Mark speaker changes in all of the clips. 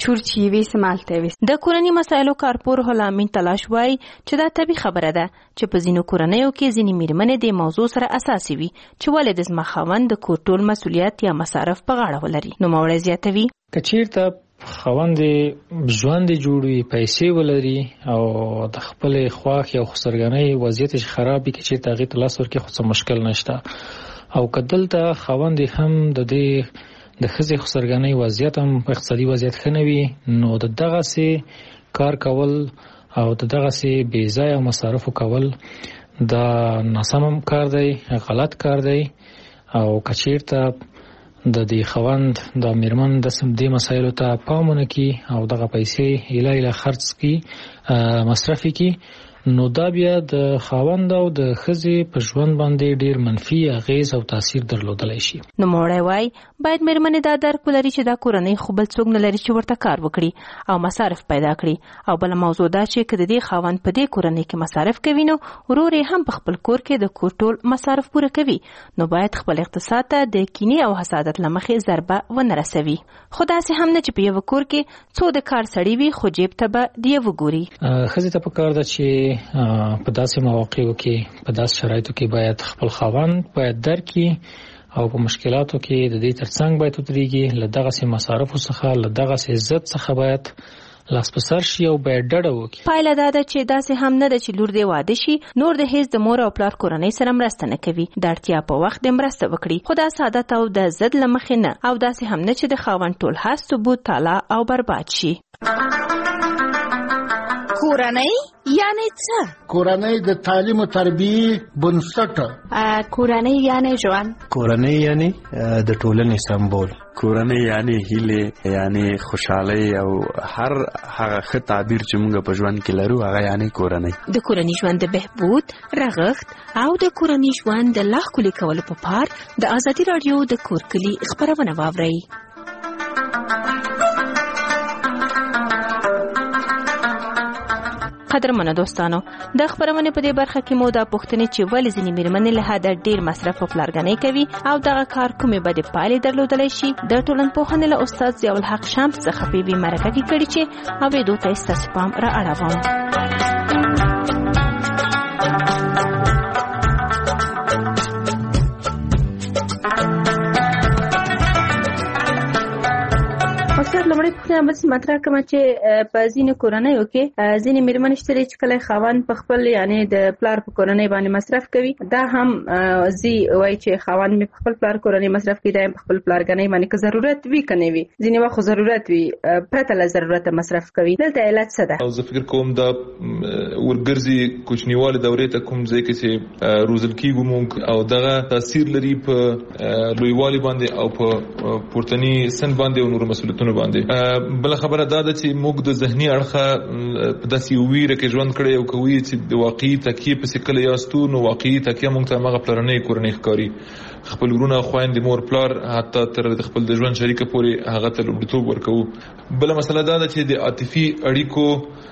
Speaker 1: چورچی وي سمالته وي.
Speaker 2: د کورنۍ مسایلو کارپور هلامین تلاش وای چې دا طبي خبره ده چې په ځینو کورنیو کې ځینې میرمنې د موضوع سره اساسي وي چې ولې د زما خاوند د کور ټول مسؤلیت یا مصارف په غاړه ولري. نو موري زیاتوي
Speaker 3: کچیرته خاوند ژوند جوړوي، پیسې ولري او د خپل خواخ یا خسرګنۍ وضعیت خرابي کې چې تاغي تلاس ورکې خو څه مشکل نشته. او کدلته خاوند هم د دې د خزي خسرګنۍ وضعیت هم اقتصادي وضعیت خنوي، نو دغه سي کار کول او دغه سي بې ځای مصارف کول دا ناسم کار دی، غلط کار دی. او کچیرته د دې خوند د میرمن د سم دې مسایلو ته پامونه کی او دغه پیسې اله خرڅ کی مصرف کی، نو دا بیا د خاوند او د خزي په ژوند باندې ډیر منفي اغیز او تاثیر درلودلی شي.
Speaker 2: نو موري وای باید میرمنې دا درک ولري چې دا کورنۍ خو بل څوک نه لري چې ورته کار وکړي او مصارف پیدا کړي. او بل موضوع دا چې کله دې خاوند په دې کورنۍ کې مصارف کوي نو ورور هم په خپل کور کې د کور ټول مصارف پوره کوي، نو باید خپل اقتصاد ته د کینې او حسادت لمخې ضربه ونه رسوي. خدا سي هم نه چې په یو کور کې څو د کار سړی وي خو جیب ته به دی وګوري.
Speaker 3: خزي ته په کار ده چې په داسې مواقعو کې په داسې شرایطو کې باید خپل خاوند باید درکي او په مشکلاتو کې د دې ترڅنګ باید وتريږي، له دغه سي مصارفو څخه له دغه سي عزت څخه باید لاس په سر شي او باید ډډه وکړي.
Speaker 2: پایله دا ده چې داسې هم نه ده چې لور دې واده شي نور د هیڅ د مور او پلار کورنۍ سره مرسته نه کوي، د اړتیا په وخت د مرسته وکړي، خو دا سعادت او د زد لمخې نه. او داسې هم نه چې د خاوند ټول هڅ ثبوت تالا او برباد شي.
Speaker 4: کورنۍ یعنی څه؟
Speaker 5: کورنۍ د تعلیم او تربیه بنسټ.
Speaker 4: کورنۍ یعنی ژوند.
Speaker 6: کورنۍ یعنی د ټولنې سمبول.
Speaker 7: کورنۍ یعنی هیله، یعنی خوشحالي او هر هغه ښه تعبیر چې موږ په ژوند کې لرو هغه یعنی کورنۍ.
Speaker 2: د کورنۍ ژوند د بهبود، رغښت او د کورنۍ ژوند د لا ښکلي کولو په پار د ازادي رادیو د کور کلی خبرونه واورئ. قدرمنو دوستانو، د خبرونه په دې برخه کې مو دا پوښتنه چې ولې ځینې میرمنې له حد ډیر مصرف او پلارګنۍ کوي او دغه کار کومې بد پایلې درلودلی شي د ټولنپوهنې له استاد ضیاء الحق شمس څخه په وی مرکه کې کړي چې اوریدو ته ستاسو پام را اړوم. لمړی پوښتنه بس مطرح کوم چې په ځینو کورنیو کې ځینې میرمنې شته چې کله خاوند په خپل یعنی د پلار په کورنۍ باندې مصرف کوي، دا هم زی وای چې خاوند می په خپل پلار کورنۍ مصرف کوي، دا په خپل پلارګنۍ باندې که ضرورت وي کني وي، ځینې وخت ضرورت وي پرته له ضرورت مصرف کوي. دلته علت څه ده؟
Speaker 8: او زه فکر کوم دا ورګرځي کوچنیواله دورې ته کوم ځای کې چې روزل کیږي مونږ او دغه تاثیر لري په لویوالي باندې او په پورتنی سن باندې او نور مسؤلیتونو باندې. بل خبره دا ده چې موږ د ذهني اړخه په داسې ویره کې ژوند کړی او کوي چې د واقعي تکیه په سکل یاستو، نو واقعي تکیه موږ ته هغه پلرنۍ کورنۍ ښکاري، خپل ورونه خويندې مور پلار حتی تر خپل د ژوند شریکه پورې هغه ته لومړیتوب ورکوو. بل مسله دا ده چې د عاطفي اړیکو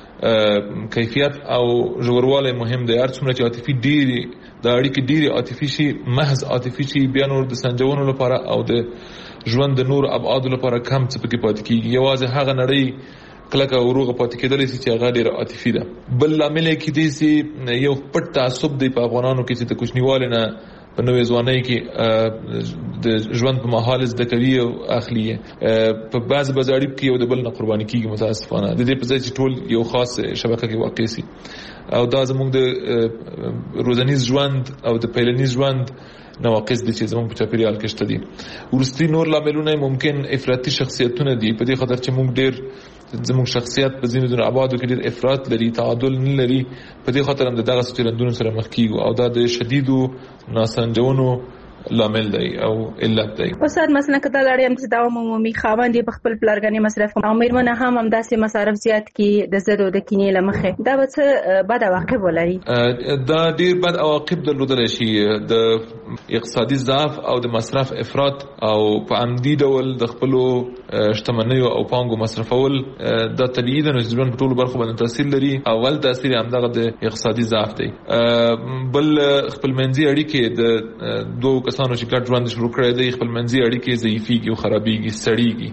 Speaker 8: کیفیت او ژوروالی مهم دی. هر څومره چې عاطفي ډېری د اړیکې ډېری عاطفي شي، محض عاطفي شي، بیا نور د سنجونو لپاره او د ژوند د نور ابعاد لپاره کم څه پکې پاتې کیږي. یوازې هغه نړۍ کلکه وروغه پاتې کېدلی شي چې هغه ډېر عاطفي ده. بل لامل کې دی چې یو پټ تعصب دی په افغانانو کې چې د کوچنیوالي نه په نوې ځوانۍ کې د ژوند په محال زده کوي او اخلي په بعض اړیکو کې یو د بل نه قرباني کیږي متاسفانه. د دې په ځای چې ټول یو خاص شبکه کې واقع شي او دا زموږ د روزنیز ژوند او د پیلنیز ژوند نواقص دي چې زموږ په چاپیریال کې شته دي. ورستي نور لاملونه ممکن افراطي شخصیتونه دي، په دې خاطر چې موږ ډېر زموږ شخصیت په ځینو د ابعادو کې ډېر افراط لري، تعادل نه لري، په دې خاطر هم دغه چلندونو سره مخ کیږو او دا د شدیدو ناسنجونو لامل دی او علت دی.
Speaker 1: استاد مثلا کله لړ هم چې دا عمومي خاوند په خپل پلارګنۍ مصرف او میرمنه هم داسې مصارف زیات کی د زړه د کینې لمخه، دا به څه بد عواقب ولري؟
Speaker 8: دا ډیر بد عواقب درلودلی شي، د اقتصادي ضعف او د مصرف افراط او په عمدي ډول د خپل شتمنیو او پانګو مصرفول د طبيعي د نسبت په ټولو برخو باندې تاثیر لري. اول تاثیر همدغه د اقتصادي ضعف دی. بل خپل منځي اړیکې د دوه کسانو چې ګډ ژوند شروع کړی دی خپل منځي اړیکې ضعیفېږي او خرابېږي سړېږي.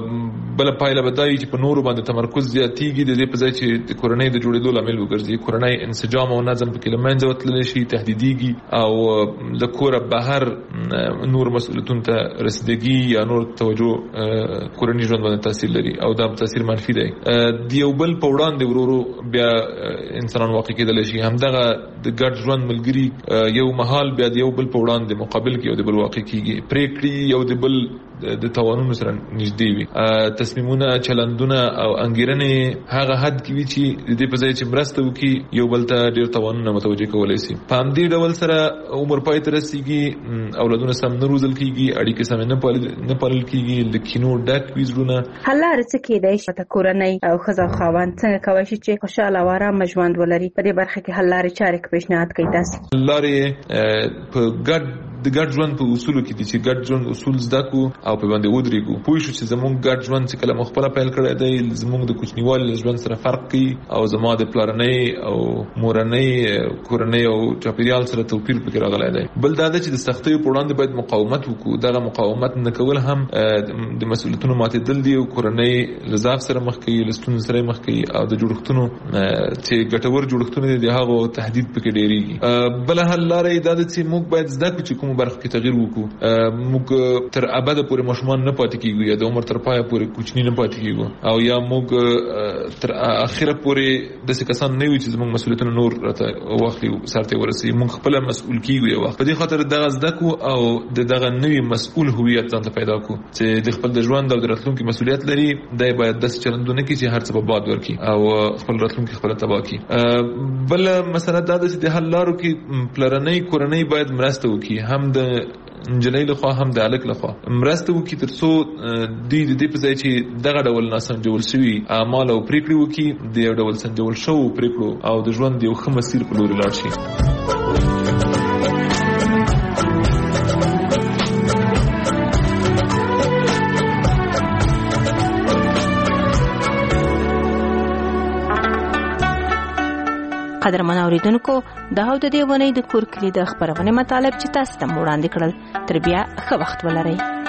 Speaker 8: بله پایله به دا وي چې په نورو باندې تمرکز زیاتېږي د دې په ځای چې د کورنۍ د جوړېدو لامل وګرځي. کورنۍ انسجام او نظم پکې له منځه وتللی شي، تهدیدېږي او له کوره بهر نور مسؤلیتونو ته رسیدګي یا نور توجه کورنۍ ژوند باندې تاثیر لري او دا تاثیر منفي دی. د یو بل په وړاندې ورو بیا انسانان واقع کېدلی شي. همدغه د ګډ ژوند ملګري یو مهال بیا د یو بل په وړاندې مقابل کې او د بل واقع کېږي، پرېکړې یو د بل د توانونو سره نږدې وي، تصمیمونه، چلندونه او انګیرنې هغه حد کې وي چې د دې په ځای چې مرسته وکړي یو بل ته ډېر توانونه متوجه کولی شي. په همدې ډول سره عمر پای ته رسېږي، اولادونه سم نه روزل کېږي، اړیکې سمې نه پالل کېږي، له کینو ډک وي زړونه.
Speaker 1: حل لارې څه کېدای شي د کورنۍ او ښځه او خاوند څنګه کولی شي چې خوشحاله او ارامه ژوند ولري؟ په دې برخه کې حل لارې چارې پیشنهاد کوي تاسو؟
Speaker 8: حل لارې په د ګډ ژوند په اصولو کې دي چې ګډ ژوند اصول زده کړو او په باندې ودرېږو. پوه شو چې زموږ ګډ ژوند چې کله مخ پیل کړی دی زموږ د کوچنیوالي ژوند سره فرق کوي او زما د پلارنۍ او مورنۍ کورنۍ او چاپېریال سره توپیر پکې راغلی دی. بل دا ده چې د سختیو په وړاندې باید مقاومت وکړو. دغه مقاومت نه کول هم د مسؤلیتونو ماتېدل دي او کورنۍ له ضعف سره مخ کوي، له ستونزو سره مخ کوي او د جوړښتونو چې ګټور جوړښتونه دي د هغو تهدید پکې ډېرېږي. بله حل لاره دا ده چې موږ باید زده کړو چې کوم برخه کې تغییر وکړو. موږ تر ابده پورې ماشومان نه پاتې کیږو یا د عمر تر پایه پورې کوچني نه پاتې کیږو او یا موږ تر اخره پورې داسې کسان نه یو چې زموږ مسؤلیتونه نور راته واخلي سرته ورسي. موږ خپل مسؤل کیږو یو وخت. په دې خاطر دغه زده کړو او دغه نوې مسؤل هویت ځان ته پیدا کړو چې د خپل د ژوند او د راتلونکي مسؤلیت لري. دا باید داسې چلندونه کوي چې هر څه به باد ورکړي او خپل راتلونکي خپل تباه کړي. بل مسله دا ده چې د حل لارو کې پلرنۍ کورنۍ باید مرسته وکړي، هم د نجلۍ لخوا هم د هلک لخوا مرسته وکړي ترڅو دوی د دې په ځای چې دغه ډول ناسنجول شوي اعمال او پرېکړې وکړي د یو ډول سنجول شوو پرېکړو او د ژوند یو ښه مسیر په لوري لاړ شي.
Speaker 2: قدرمن اوریدونکو دا هو د دې ونې د کور کلی د خبرونه مطالب چې تاسو ته وړاندې کړل. تر بیا ښه وخت ولرئ.